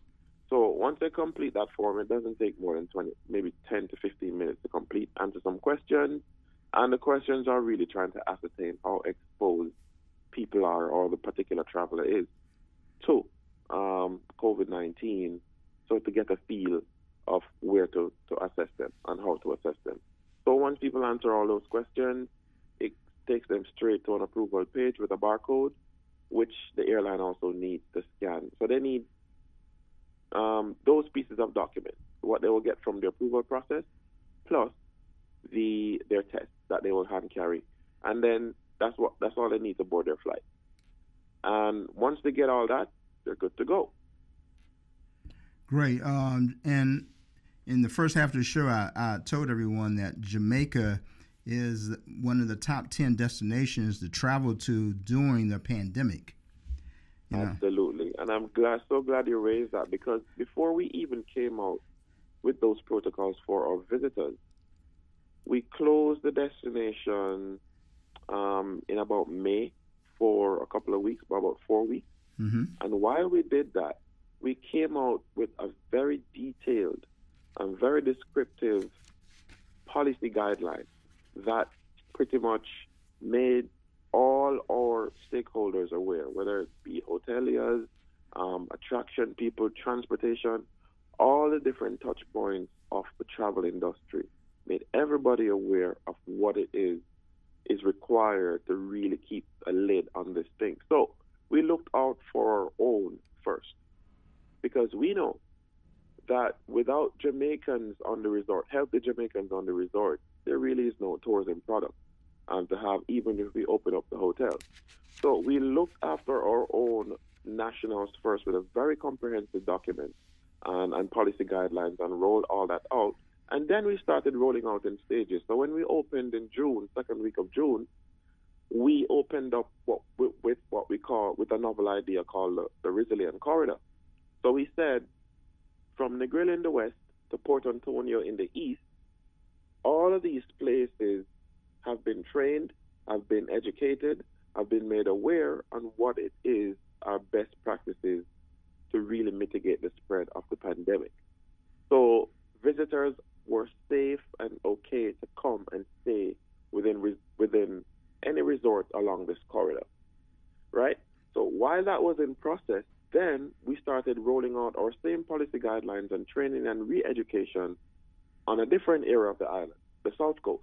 So once they complete that form, it doesn't take more than twenty, maybe ten to fifteen minutes to complete, answer some questions. And the questions are really trying to ascertain how exposed people are, or the particular traveler is, to um, COVID nineteen, so to get a feel of where to, to assess them and how to assess them. So once people answer all those questions, it takes them straight to an approval page with a barcode, which the airline also needs to scan. So they need um, those pieces of documents, what they will get from the approval process, plus the their test that they will hand carry, and then that's what that's all they need to board their flight. And once they get all that, they're good to go. Great. Um, and in the first half of the show, I, I told everyone that Jamaica is one of the top ten destinations to travel to during the pandemic. You know? Absolutely. And I'm glad, so glad you raised that, because before we even came out with those protocols for our visitors, we closed the destination um, in about May for a couple of weeks, for about four weeks. Mm-hmm. And while we did that, we came out with a very detailed and very descriptive policy guideline that pretty much made all our stakeholders aware, whether it be hoteliers, um, attraction people, transportation, all the different touch points of the travel industry, made everybody aware of what it is is required to really keep a lid on this thing. So we looked out for our own first, because we know that without Jamaicans on the resort, healthy Jamaicans on the resort, there really is no tourism product um, to have, even if we open up the hotel. So we looked after our own nationals first with a very comprehensive document and, and policy guidelines, and rolled all that out. And then we started rolling out in stages. So when we opened in June, second week of June, we opened up what, with, with what we call, with a novel idea called the, the Resilient Corridor. So we said, from Negril in the west to Port Antonio in the east, all of these places have been trained, have been educated, have been made aware on what it is, our best practices to really mitigate the spread of the pandemic. So visitors were safe and okay to come and stay within within any resort along this corridor, right? So while that was in process, then we started rolling out our same policy guidelines and training and re-education on a different area of the island, the South Coast.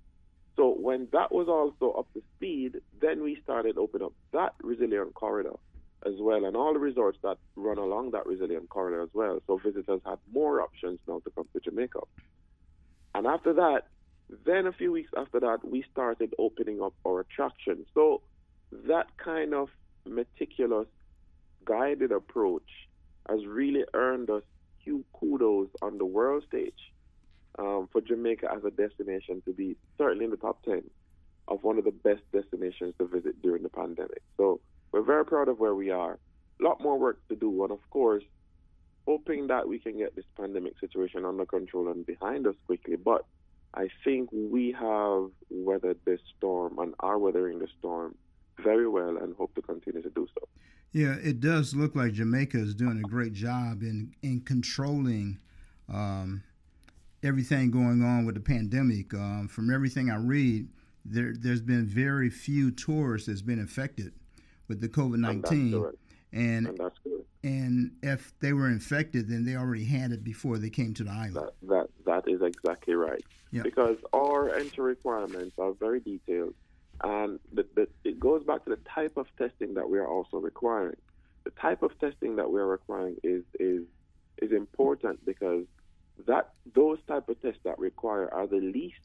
So when that was also up to speed, then we started opening up that Resilient Corridor as well, and all the resorts that run along that Resilient Corridor as well. So visitors had more options now to come to Jamaica. And after that, then a few weeks after that, we started opening up our attractions. So that kind of meticulous, guided approach has really earned us huge kudos on the world stage um, for Jamaica as a destination to be certainly in the top ten of one of the best destinations to visit during the pandemic. So we're very proud of where we are. A lot more work to do, and of course, hoping that we can get this pandemic situation under control and behind us quickly. But I think we have weathered this storm and are weathering the storm very well, and hope to continue to do so. Yeah, it does look like Jamaica is doing a great job in, in controlling um, everything going on with the pandemic. Um, from everything I read, there, there's been very few tourists that's been infected with the COVID nineteen. And, and that's good. And if they were infected, then they already had it before they came to the island. That that, that is exactly right. Yeah. Because our entry requirements are very detailed. And the, the, it goes back to the type of testing that we are also requiring. The type of testing that we are requiring is is is important, because that those type of tests that require are the least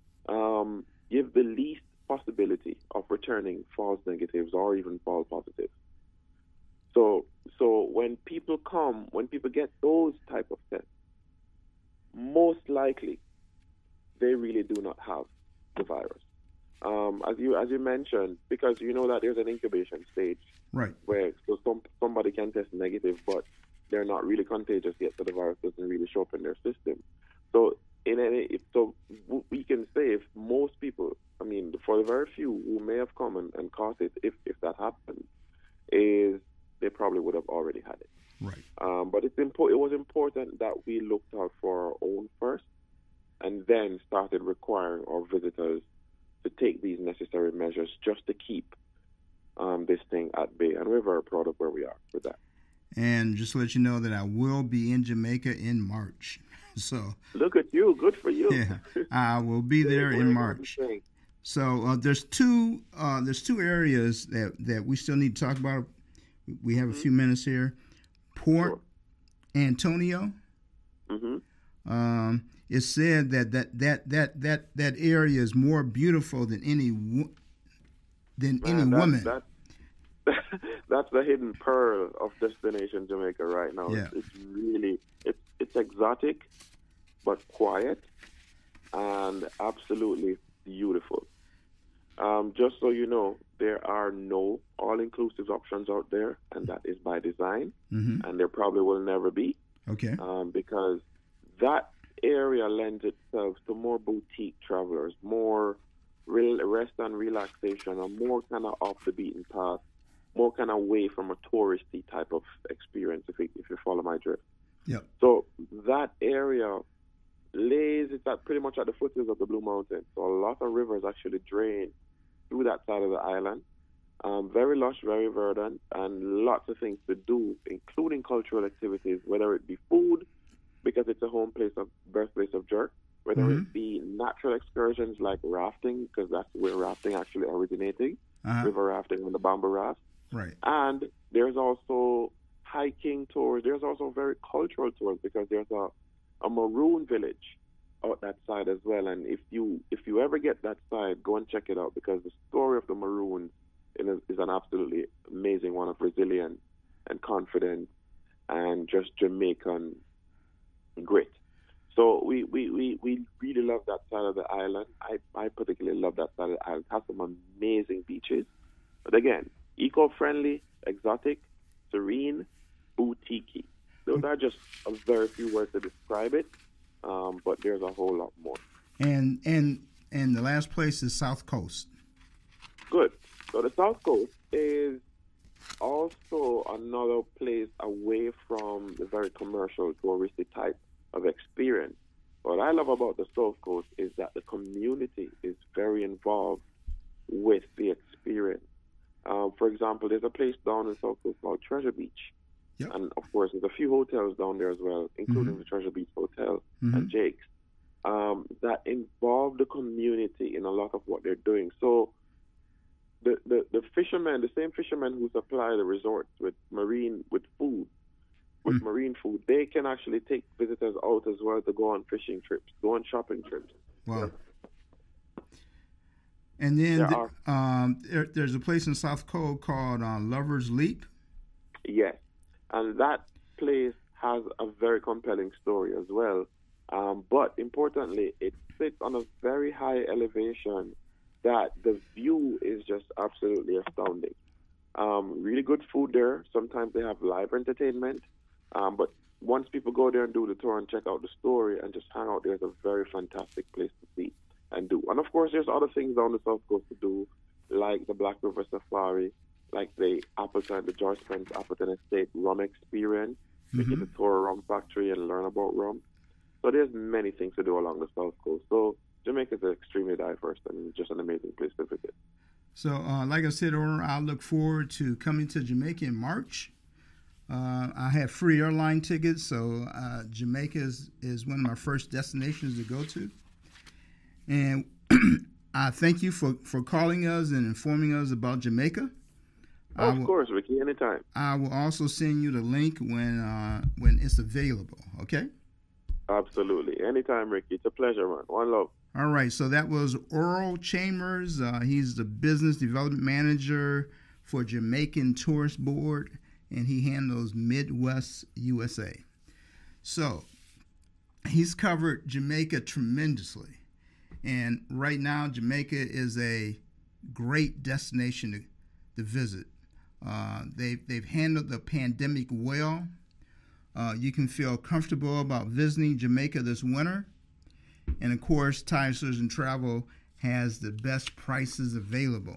um, give the least possibility of returning false negatives or even false positives. So so when people come, when people get those type of tests, most likely they really do not have the virus. Um, as you as you mentioned, because you know that there's an incubation stage, right? Where so some somebody can test negative, but they're not really contagious yet, so the virus doesn't really show up in their system. So in any, if, so we can say if most people, I mean, for the very few who may have come and, and caught it, if if that happened, is they probably would have already had it. Right. Um, but it's impo- it was important that we looked out for our own first, and then started requiring our visitors to take these necessary measures just to keep um, this thing at bay. And we're very proud of where we are with that. And just to let you know that I will be in Jamaica in March. So look at you, good for you. Yeah, I will be there in March. So uh, there's two uh, there's two areas that, that we still need to talk about. We have a few minutes here. Port Antonio. Mm-hmm. Um, it's said that that, that that that that area is more beautiful than any wo- than Man, any that, woman. That, that's the hidden pearl of Destination Jamaica right now. Yeah. It's, it's really it's it's exotic, but quiet, and absolutely beautiful. Um, just so you know, there are no all-inclusive options out there, and that is by design, mm-hmm. and there probably will never be. Okay. Um, because that area lends itself to more boutique travelers, more real rest and relaxation, and more kind of off the beaten path, more kind of away from a touristy type of experience, if you, if you follow my drift. Yep. So that area lays, it's at pretty much at the foothills of the Blue Mountains. So a lot of rivers actually drain through that side of the island. Um, very lush, very verdant, and lots of things to do, including cultural activities, whether it be food, because it's a home place of birthplace of jerk, whether mm-hmm. it be natural excursions like rafting, because that's where rafting actually originating, uh-huh. river rafting on the Bamboo Raft, Right. And there's also hiking tours. There's also very cultural tours because there's a, a maroon village out that side as well. And if you if you ever get that side, go and check it out because the story of the maroons is, is an absolutely amazing one of resilience and confidence and just Jamaican grit. So we, we, we, we really love that side of the island. I, I particularly love that side of the island. It has some amazing beaches. But again, eco-friendly, exotic, serene, boutique. Those are just a very few words to describe it, um, but there's a whole lot more. And and and the last place is South Coast. Good. So the South Coast is also another place away from the very commercial, touristy type of experience. What I love about the South Coast is that the community is very involved with the experience. Um, for example, there's a place down in South Coast called Treasure Beach. Yep. And of course, there's a few hotels down there as well, including mm-hmm. the Treasure Beach Hotel mm-hmm. and Jake's, um, that involve the community in a lot of what they're doing. So the, the, the fishermen, the same fishermen who supply the resorts with marine, with food, with mm-hmm. marine food, they can actually take visitors out as well to go on fishing trips, go on shopping trips. Wow. Yeah. And then there the, are, um, there, there's a place in South Cove called uh, Lover's Leap. Yes. And that place has a very compelling story as well. Um, but importantly, it sits on a very high elevation that the view is just absolutely astounding. Um, really good food there. Sometimes they have live entertainment. Um, but once people go there and do the tour and check out the story and just hang out there, it's a very fantastic place to see and do. And of course, there's other things on the South Coast to do, like the Black River Safari, like the Appleton, the George Spence Appleton Estate rum experience. Mm-hmm. You get to tour a rum factory and learn about rum. So there's many things to do along the South Coast. So Jamaica is extremely diverse and just an amazing place to visit. So, uh, like I said earlier, I look forward to coming to Jamaica in March. Uh, I have free airline tickets, so uh, Jamaica is, is one of my first destinations to go to. And I thank you for, for calling us and informing us about Jamaica. Oh, of will, course, Ricky, anytime. I will also send you the link when uh, when it's available, okay? Absolutely. Anytime, Ricky. It's a pleasure, man. One love. All right, so that was Earl Chambers. Uh, he's the Business Development Manager for Jamaican Tourist Board, and he handles Midwest U S A. So he's covered Jamaica tremendously. And right now, Jamaica is a great destination to, to visit. Uh, they've, they've handled the pandemic well. Uh, you can feel comfortable about visiting Jamaica this winter. And of course, Tires Tours and Travel has the best prices available.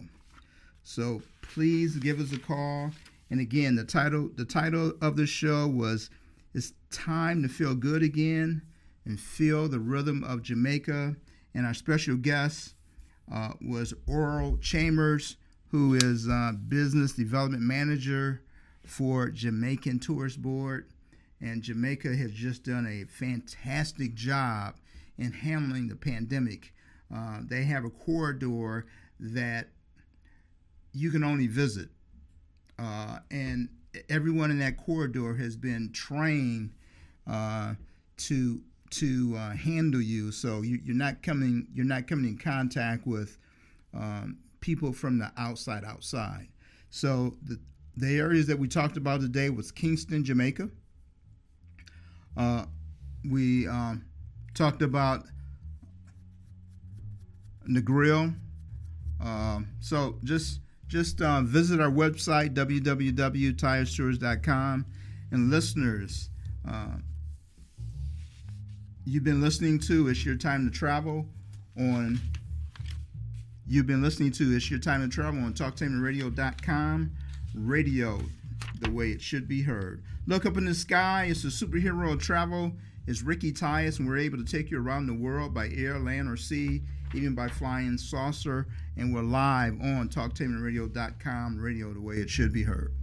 So please give us a call. And again, the title the title of the show was "It's Time to Feel Good Again and Feel the Rhythm of Jamaica." And our special guest uh, was Earl Chambers, who is uh, Business Development Manager for Jamaican Tourist Board. And Jamaica has just done a fantastic job in handling the pandemic. Uh, they have a corridor that you can only visit. Uh, and everyone in that corridor has been trained uh, to to uh, handle you, so you, you're not coming you're not coming in contact with um, people from the outside outside. So the the areas that we talked about today was Kingston, Jamaica. Uh, we um, talked about Negril. Uh, so just just uh, visit our website w w w dot tires tours dot com, and listeners. Uh, You've been listening to It's Your Time to Travel on You've been listening to It's Your Time to Travel on talk tainment radio dot com. Radio, the way it should be heard. Look up in the sky. It's the superhero of travel. It's Ricky Tyus, and we're able to take you around the world by air, land, or sea, even by flying saucer. And we're live on talk tainment radio dot com. Radio, the way it should be heard.